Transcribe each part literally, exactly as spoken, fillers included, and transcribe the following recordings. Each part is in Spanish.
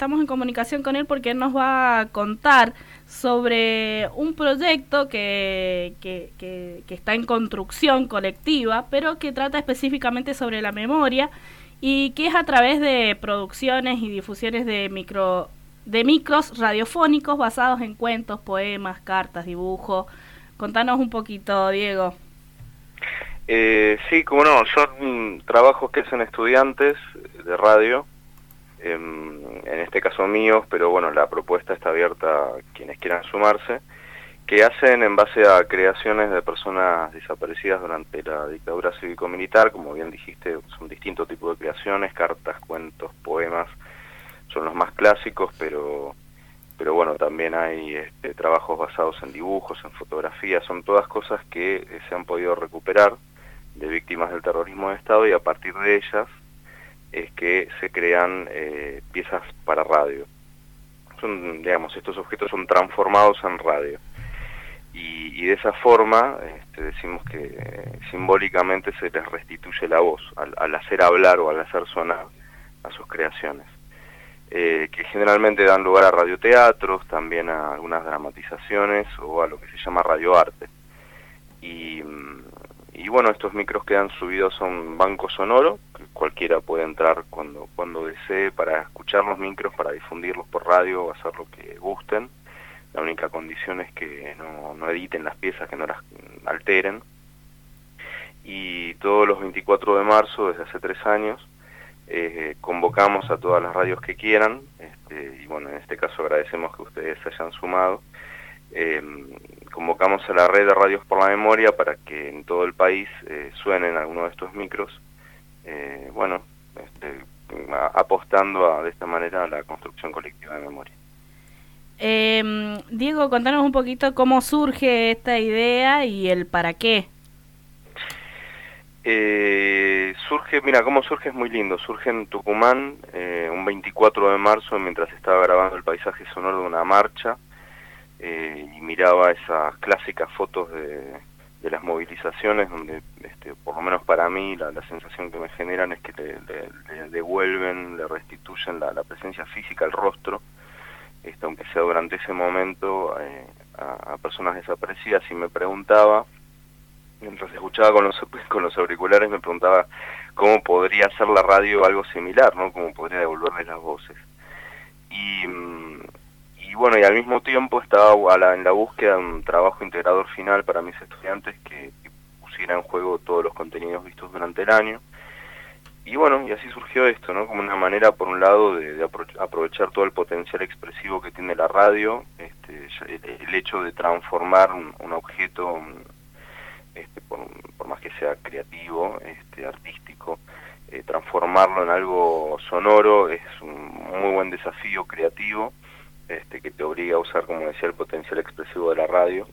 estamos en comunicación con él porque él nos va a contar sobre un proyecto que, que, que, que está en construcción colectiva, pero que trata específicamente sobre la memoria y que es a través de producciones y difusiones de micro de micros radiofónicos basados en cuentos, poemas, cartas, dibujos. Contanos un poquito, Diego. Eh, sí, como no, son trabajos que hacen estudiantes de radio, eh, en este caso míos, pero bueno, la propuesta está abierta a quienes quieran sumarse, que hacen en base a creaciones de personas desaparecidas durante la dictadura cívico-militar. Como bien dijiste, son distintos tipos de creaciones, cartas, cuentos, poemas, son los más clásicos, pero pero bueno, también hay este, trabajos basados en dibujos, en fotografías, son todas cosas que eh, se han podido recuperar de víctimas del terrorismo de Estado, y a partir de ellas es que se crean eh, piezas para radio. Son, digamos, estos objetos son transformados en radio. Y, y de esa forma este, decimos que eh, simbólicamente se les restituye la voz, al, al hacer hablar o al hacer sonar a sus creaciones. Eh, que generalmente dan lugar a radioteatros, también a algunas dramatizaciones o a lo que se llama radioarte. Y, y bueno, estos micros quedan subidos a un banco sonoro, que cualquiera puede entrar cuando, cuando desee para escuchar los micros, para difundirlos por radio o hacer lo que gusten. La única condición es que no, no editen las piezas, que no las alteren. Y todos los veinticuatro de marzo, desde hace tres años, Eh, convocamos a todas las radios que quieran, este, y bueno, en este caso agradecemos que ustedes se hayan sumado. Eh, convocamos a la red de radios por la memoria para que en todo el país eh, suenen algunos de estos micros, eh, bueno, este, a, apostando a, de esta manera a la construcción colectiva de memoria. Eh, Diego, contanos un poquito cómo surge esta idea y el para qué. Eh, surge, mira, cómo surge es muy lindo. Surge en Tucumán, eh, un veinticuatro de marzo, mientras estaba grabando el paisaje sonoro de una marcha, eh, y miraba esas clásicas fotos de, de las movilizaciones, donde, este, por lo menos para mí, la, la sensación que me generan es que le, le, le devuelven, le restituyen la, la presencia física, el rostro, este, aunque sea durante ese momento, eh, a, a personas desaparecidas. Y me preguntaba, mientras escuchaba con los, con los auriculares, me preguntaba cómo podría hacer la radio algo similar, ¿no? Cómo podría devolverles las voces. Y, y bueno, y al mismo tiempo estaba a la, en la búsqueda de un trabajo integrador final para mis estudiantes que, que pusiera en juego todos los contenidos vistos durante el año. Y bueno, y así surgió esto, ¿no? Como una manera, por un lado, de, de aprovechar todo el potencial expresivo que tiene la radio, este, el, el hecho de transformar un, un objeto... Un, Este, por, por más que sea creativo, este, artístico, eh, transformarlo en algo sonoro es un muy buen desafío creativo, este, que te obliga a usar, como decía, el potencial expresivo de la radio.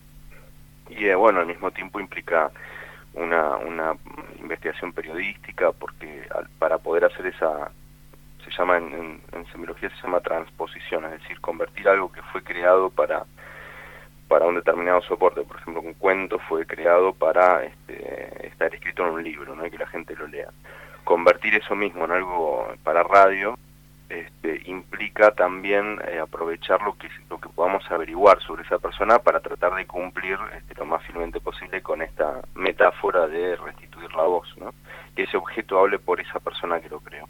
Y eh, bueno, al mismo tiempo implica una, una investigación periodística, porque al, para poder hacer esa, se llama en, en, en semiología se llama transposición, es decir, convertir algo que fue creado para para un determinado soporte. Por ejemplo, un cuento fue creado para este, estar escrito en un libro, ¿no? Y que la gente lo lea. Convertir eso mismo en algo para radio este, implica también eh, aprovechar lo que lo que podamos averiguar sobre esa persona para tratar de cumplir este, lo más fielmente posible con esta metáfora de restituir la voz, ¿no? Que ese objeto hable por esa persona que lo creó.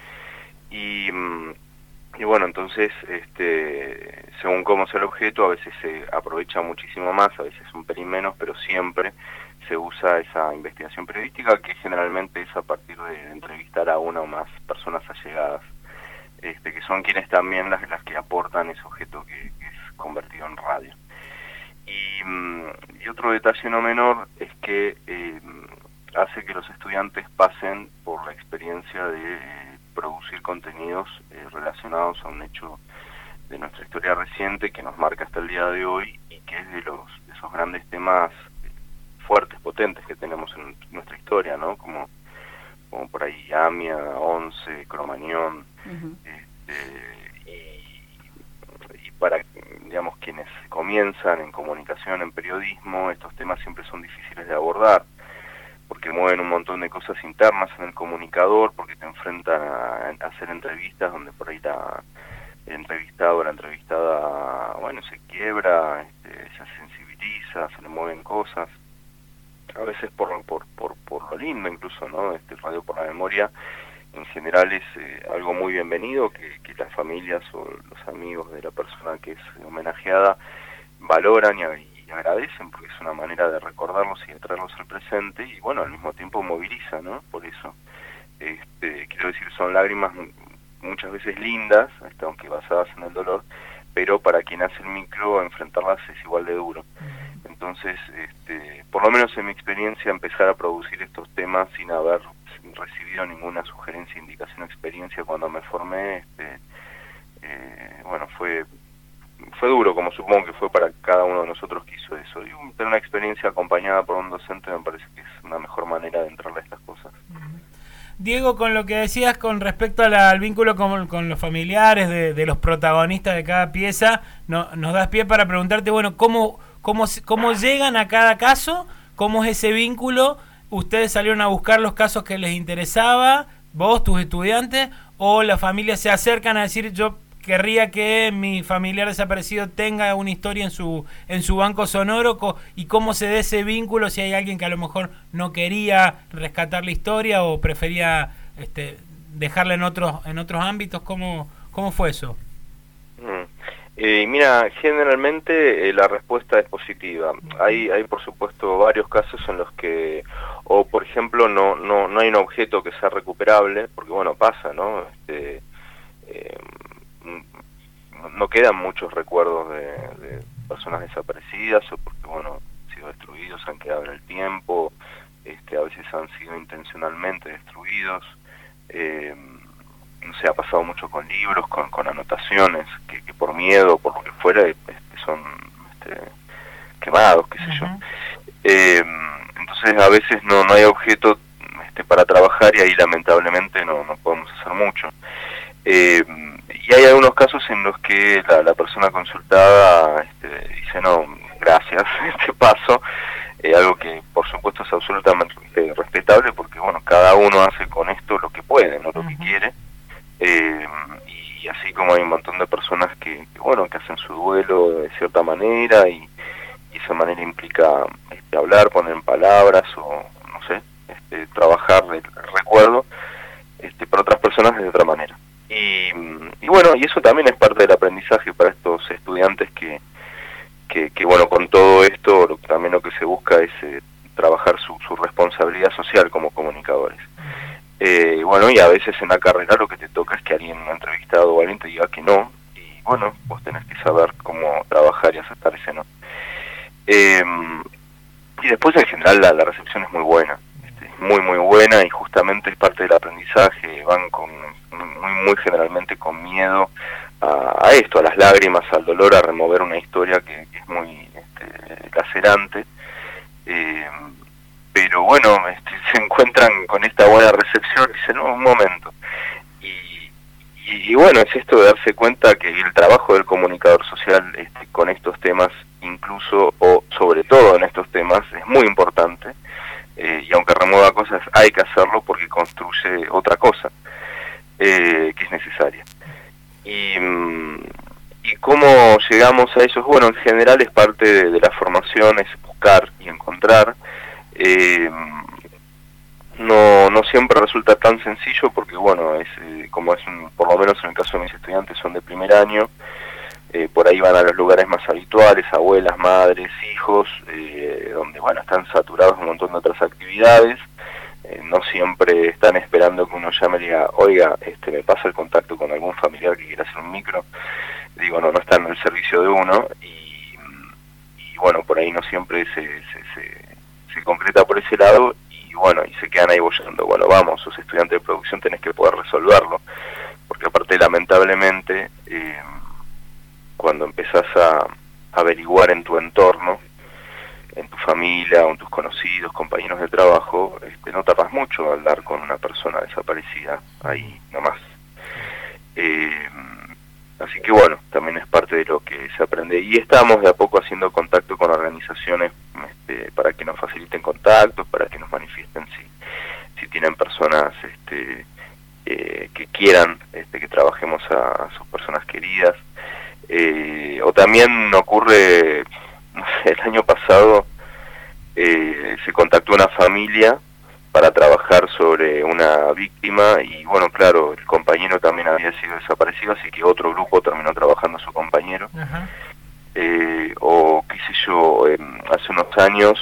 Y... Mmm, Y bueno, entonces, este, según cómo sea el objeto, a veces se aprovecha muchísimo más, a veces un pelín menos, pero siempre se usa esa investigación periodística, que generalmente es a partir de entrevistar a una o más personas allegadas, este, que son quienes también las, las que aportan ese objeto que, que es convertido en radio. Y, y otro detalle no menor es que eh, hace que los estudiantes pasen por la experiencia de... Eh, producir contenidos eh, relacionados a un hecho de nuestra historia reciente que nos marca hasta el día de hoy, y que es de los de esos grandes temas fuertes, potentes que tenemos en nuestra historia, ¿no? Como, como por ahí Amia, Once, Cromañón, uh-huh. este, y, y para, digamos, quienes comienzan en comunicación, en periodismo, estos temas siempre son difíciles de abordar, porque mueven un montón de cosas internas en el comunicador, porque te enfrentan a, a hacer entrevistas donde por ahí la, el entrevistado, la entrevistada, bueno, se quiebra, este, se sensibiliza, se le mueven cosas, a veces por, por, por, por lo lindo incluso, ¿no? Este Radio por la Memoria en general es eh, algo muy bienvenido, que, que las familias o los amigos de la persona que es homenajeada valoran y, y agradecen, porque es una manera de recordarlos y de traerlos al presente, y bueno, al mismo tiempo moviliza, ¿no? Por eso, este, quiero decir, son lágrimas muchas veces lindas, este, aunque basadas en el dolor, pero para quien hace el micro, enfrentarlas es igual de duro. Entonces, este, por lo menos en mi experiencia, empezar a producir estos temas sin haber recibido ninguna sugerencia, indicación o experiencia cuando me formé, este, eh, bueno, fue fue duro, como supongo que fue para cada uno de nosotros que hizo eso. Y tener una experiencia acompañada por un docente me parece que es una mejor manera de entrarle a estas cosas. Diego, con lo que decías con respecto a la, al vínculo con, con los familiares de, de los protagonistas de cada pieza, no, nos das pie para preguntarte, bueno, ¿cómo, cómo, cómo llegan a cada caso? ¿Cómo es ese vínculo? ¿Ustedes salieron a buscar los casos que les interesaba, vos, tus estudiantes, o la familia se acercan a decir, yo querría que mi familiar desaparecido tenga una historia en su en su banco sonoro, y cómo se dé ese vínculo, si hay alguien que a lo mejor no quería rescatar la historia o prefería este, dejarla en otros en otros ámbitos? ¿Cómo, cómo fue eso? Mm. Eh, mira, generalmente eh, la respuesta es positiva. Hay, hay por supuesto varios casos en los que, o por ejemplo, no no no hay un objeto que sea recuperable, porque bueno, pasa, ¿no? Este, eh, no quedan muchos recuerdos de, de personas desaparecidas, o porque bueno, han sido destruidos, han quedado en el tiempo, este, a veces han sido intencionalmente destruidos, eh, no sé, ha pasado mucho con libros, con, con anotaciones, que, que por miedo, por lo que fuera, este, son este, quemados, qué sé uh-huh. yo. Eh, entonces a veces no, no hay objeto este, para trabajar, y ahí lamentablemente no, no podemos hacer mucho. Eh, y hay algunos casos en los que la, la persona consultada este, dice no, gracias, este paso, eh, algo que por supuesto es absolutamente respetable, porque bueno, cada uno hace con esto lo que puede, no lo uh-huh. que quiere, eh, y así como hay un montón de personas que, que bueno, que hacen su duelo de cierta manera, y, y esa manera implica este, hablar, poner en palabras o no sé, este, trabajar el recuerdo, este, para otras personas es de otra manera. Y, y bueno, y eso también es parte del aprendizaje para estos estudiantes que, que, que bueno, con todo esto lo, también lo que se busca es eh, trabajar su, su responsabilidad social como comunicadores. Eh, y bueno, y a veces en la carrera lo que te toca es que alguien, un entrevistado o alguien te diga que no, y bueno, vos tenés que saber cómo trabajar y aceptar ese no. Eh, y después en general la, la recepción es muy buena, este, muy muy buena, y justamente es parte del aprendizaje, van con muy muy generalmente con miedo a, a esto, a las lágrimas, al dolor, a remover una historia que, que es muy este, lacerante, eh, pero bueno, este, se encuentran con esta buena recepción y dicen, no, un momento, y, y, y bueno, es esto de darse cuenta que el trabajo del comunicador social este, con estos temas, incluso o sobre todo en estos temas, es muy importante, eh, y aunque remueva cosas, hay que hacerlo porque construye otra cosa Eh, que es necesaria. Y, y cómo llegamos a eso, bueno, en general es parte de, de la formación, es buscar y encontrar. Eh, no no siempre resulta tan sencillo porque, bueno, es eh, como es un, por lo menos en el caso de mis estudiantes son de primer año, eh, por ahí van a los lugares más habituales, abuelas, madres, hijos, eh, donde, bueno, están saturados de un montón de otras actividades. Eh, no siempre están esperando que uno llame y diga, oiga, este, me pasa el contacto con algún familiar que quiera hacer un micro. Digo, no, no están en el servicio de uno, y, y bueno, por ahí no siempre se, se, se, se concreta por ese lado, y bueno, y se quedan ahí bollando. Bueno, vamos, sos estudiante de producción, tenés que poder resolverlo, porque aparte, lamentablemente, eh, cuando empezás a averiguar en tu entorno, en tu familia o en tus conocidos, compañeros de trabajo, este, no tardas mucho al dar con una persona desaparecida ahí nomás. Eh, así que bueno, también es parte de lo que se aprende, y estamos de a poco haciendo contacto con organizaciones este, para que nos faciliten contactos, para que nos manifiesten si, si tienen personas este, eh, que quieran este, que trabajemos a, a sus personas queridas. Eh, o también ocurre, no sé, el año pasado eh, se contactó una familia para trabajar sobre una víctima y bueno, claro, el compañero también había sido desaparecido, así que otro grupo terminó trabajando a su compañero. Ajá. Eh, o qué sé yo, eh, hace unos años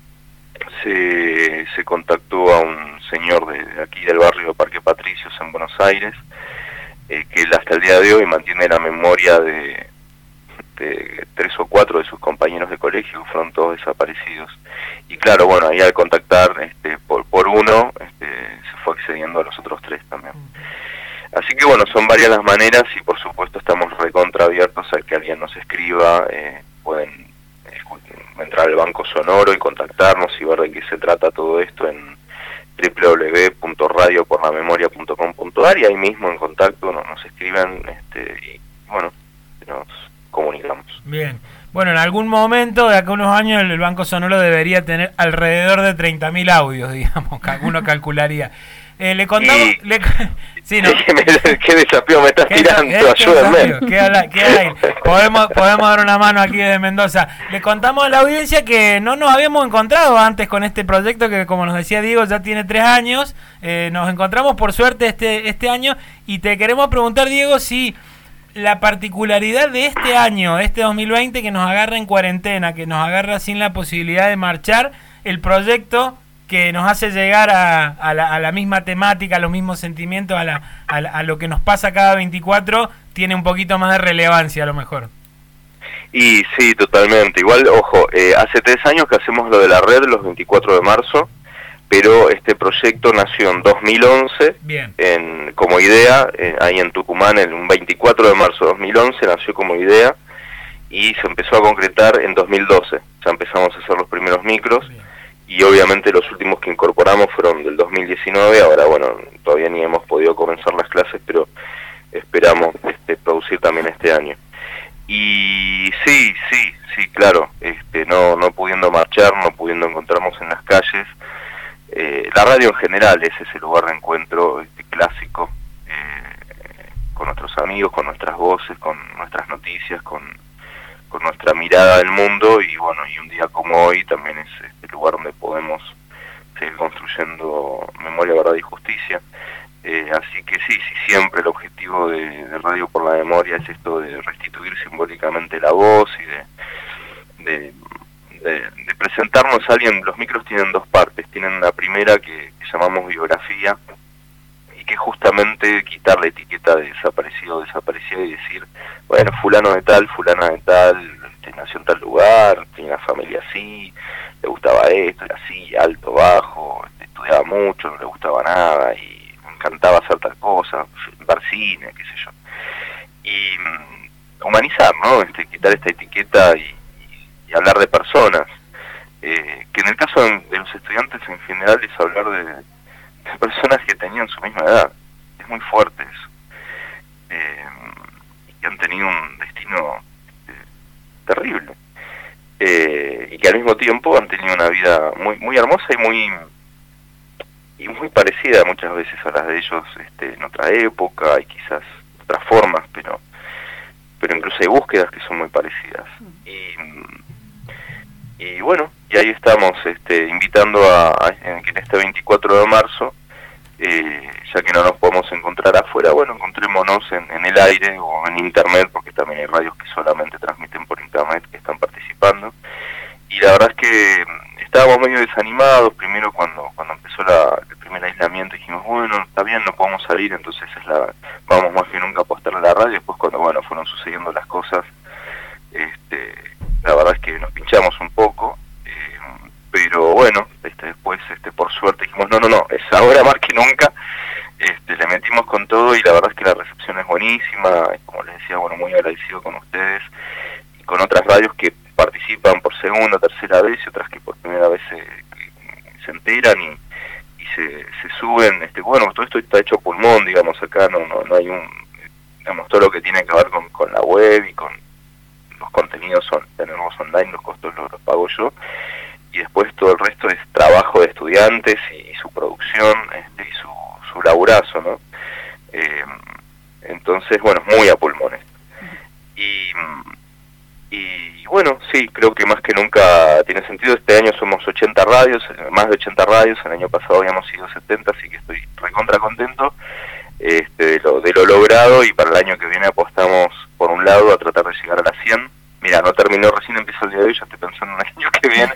se, se contactó a un señor de, de aquí del barrio Parque Patricios en Buenos Aires, eh, que él hasta el día de hoy mantiene la memoria de, de tres o cuatro de sus compañeros de colegio que fueron todos desaparecidos. Y claro, bueno, ahí al contactar este, por, por uno, este, se fue accediendo a los otros tres también. Así que bueno, son varias las maneras y por supuesto estamos recontra abiertos a que alguien nos escriba, eh, pueden eh, entrar al Banco Sonoro y contactarnos y ver de qué se trata todo esto en doble u doble u doble u punto radio por la memoria punto com punto a r y ahí mismo en contacto nos, nos escriben este, y bueno, nos comunicamos. Bien. Bueno, en algún momento de acá a unos años el Banco Sonoro debería tener alrededor de treinta mil audios, digamos, que alguno calcularía. Eh, le contamos... Y... Le... Sí, ¿no? ¿Qué desafío me estás ¿Qué tirando? ¿Qué Ayúdenme. ¿Qué, habla, ¿Qué hay? Podemos, podemos dar una mano aquí de Mendoza. Le contamos a la audiencia que no nos habíamos encontrado antes con este proyecto que, como nos decía Diego, ya tiene tres años. Eh, nos encontramos por suerte este, este año y te queremos preguntar, Diego, si... la particularidad de este año, este dos mil veinte, que nos agarra en cuarentena, que nos agarra sin la posibilidad de marchar, el proyecto que nos hace llegar a, a, la, a la misma temática, a los mismos sentimientos, a, la, a, la, a lo que nos pasa cada veinticuatro, tiene un poquito más de relevancia a lo mejor. Y sí, totalmente. Igual, ojo, eh, hace tres años que hacemos lo de la red, los veinticuatro de marzo, pero este proyecto nació en dos mil once. Bien. En, como idea, eh, ahí en Tucumán, en un veinticuatro de marzo de dos mil once nació como idea y se empezó a concretar en dos mil doce. Ya empezamos a hacer los primeros micros. Bien. Y obviamente los últimos que incorporamos fueron del dos mil diecinueve. Ahora, bueno, todavía ni hemos podido comenzar las clases, pero esperamos este, producir también este año. Y sí, sí, sí, claro, este, no, no pudiendo marchar, no pudiendo encontrarnos en las calles. Eh, la radio en general es ese lugar de encuentro este, clásico, eh, con nuestros amigos, con nuestras voces, con nuestras noticias, con, con nuestra mirada del mundo y bueno, y un día como hoy también es este lugar donde podemos seguir construyendo memoria, verdad y justicia. Eh, así que sí, sí, siempre el objetivo de, de Radio por la Memoria es esto de restituir simbólicamente la voz y de... de De, de presentarnos a alguien. Los micros tienen dos partes, tienen la primera que, que llamamos biografía y que justamente quitar la etiqueta de desaparecido o desaparecida y decir, bueno, fulano de tal, fulana de tal, este, nació en tal lugar, tenía una familia así, le gustaba esto, era así, alto, bajo, este, estudiaba mucho, no le gustaba nada y me encantaba hacer tal cosa, ver cine, qué sé yo. Y um, humanizar, ¿no? Este, quitar esta etiqueta y y hablar de personas, eh, que en el caso de, de los estudiantes en general es hablar de, de personas que tenían su misma edad, es muy fuerte eso, eh, y que han tenido un destino eh, terrible, eh, y que al mismo tiempo han tenido una vida muy muy hermosa y muy y muy parecida muchas veces a las de ellos este, en otra época y quizás otras formas, pero pero incluso hay búsquedas que son muy parecidas. Y Y bueno, y ahí estamos este, invitando a, a que en este veinticuatro de marzo, eh, ya que no nos podemos encontrar afuera, bueno, encontrémonos en, en el aire o en internet, porque también hay radios que solamente transmiten por internet que están participando. Y la verdad es que estábamos medio desanimados, primero cuando cuando empezó la, el primer aislamiento dijimos, bueno, está bien, no podemos salir, entonces es la vamos más que nunca a apostar a la radio. Después cuando bueno fueron sucediendo las cosas, este la verdad es que nos pinchamos un poco, eh, pero bueno, este, después este, por suerte dijimos, no, no, no, es ahora más que nunca, este, le metimos con todo y la verdad es que la recepción es buenísima, como les decía, bueno, muy agradecido con ustedes y con otras radios que participan por segunda, tercera vez y otras que por primera vez se, se enteran y, y se, se suben, este, bueno, todo esto está hecho a pulmón, digamos, acá no, no, no hay un, digamos, todo lo que tiene que ver con, con la web y con los contenidos son tenerlos online, los costos los, los pago yo y después todo el resto es trabajo de estudiantes y, y su producción este, y su, su su laburazo, ¿no? Eh, entonces, bueno, muy a pulmones. Y, y bueno, sí, creo que más que nunca tiene sentido. Este año somos ochenta radios, más de ochenta radios, el año pasado habíamos sido setenta, así que estoy recontra contento este, de, lo, de lo logrado, y para el año que viene apostamos, por un lado, a tratar de llegar a las cien. Mira, no terminó, recién empezó el día de hoy, ya estoy pensando en el año que viene.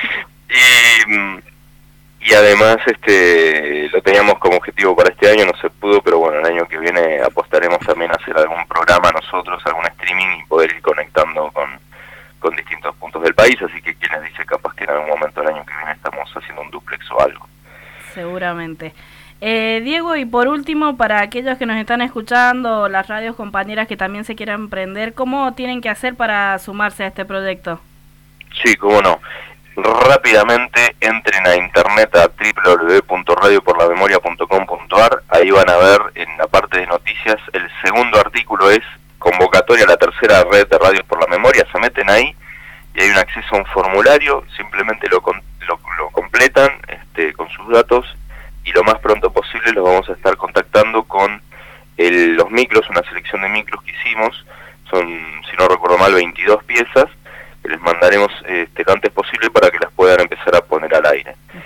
y, y además este lo teníamos como objetivo para este año, no se pudo, pero bueno, el año que viene apostaremos también a hacer algún programa nosotros, algún streaming, y poder ir conectando con, con distintos puntos del país, así que quienes dice capaz que en algún momento del año que viene estamos haciendo un duplex o algo. Seguramente. Eh, Diego, y por último, para aquellos que nos están escuchando, las radios compañeras que también se quieran emprender, ¿cómo tienen que hacer para sumarse a este proyecto? Sí, cómo no. Rápidamente entren a internet a w w w punto radio por la memoria punto com punto a r. Ahí van a ver en la parte de noticias, el segundo artículo es convocatoria a la tercera red de radios por la memoria. Se meten ahí y hay un acceso a un formulario, simplemente lo, lo, lo completan este, con sus datos, y lo más pronto posible los vamos a estar contactando con el, los micros, una selección de micros que hicimos, son, si no recuerdo mal, veintidós piezas, que les mandaremos este, lo antes posible para que las puedan empezar a poner al aire. Uh-huh.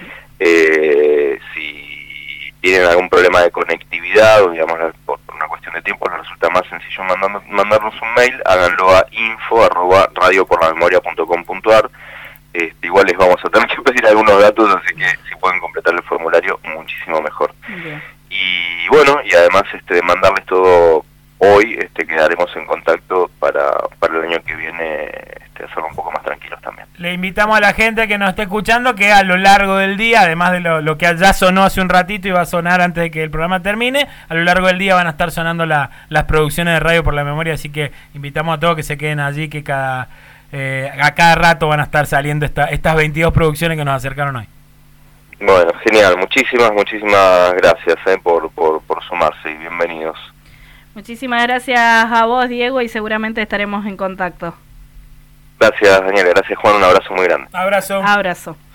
eh, si tienen algún problema de conectividad, o digamos, por, por una cuestión de tiempo, les resulta más sencillo mandando, mandarnos un mail, háganlo a info arroba radio por la memoria punto com punto a r. Este, igual les vamos a tener que pedir algunos datos, así que si pueden completar el formulario, muchísimo mejor. Okay. Y bueno, y además este, de mandarles todo hoy, este, quedaremos en contacto para, para el año que viene, este, hacerlo un poco más tranquilos también. Le invitamos a la gente que nos esté escuchando que a lo largo del día, además de lo, lo que ya sonó hace un ratito y va a sonar antes de que el programa termine, a lo largo del día van a estar sonando la, las producciones de Radio por la Memoria, así que invitamos a todos que se queden allí, que cada... Eh, a cada rato van a estar saliendo esta, estas veintidós producciones que nos acercaron hoy. Bueno, genial, muchísimas, muchísimas gracias eh, por, por, por sumarse, y bienvenidos. Muchísimas gracias a vos, Diego, y seguramente estaremos en contacto. Gracias, Daniel, gracias, Juan, un abrazo muy grande. Abrazo. Abrazo.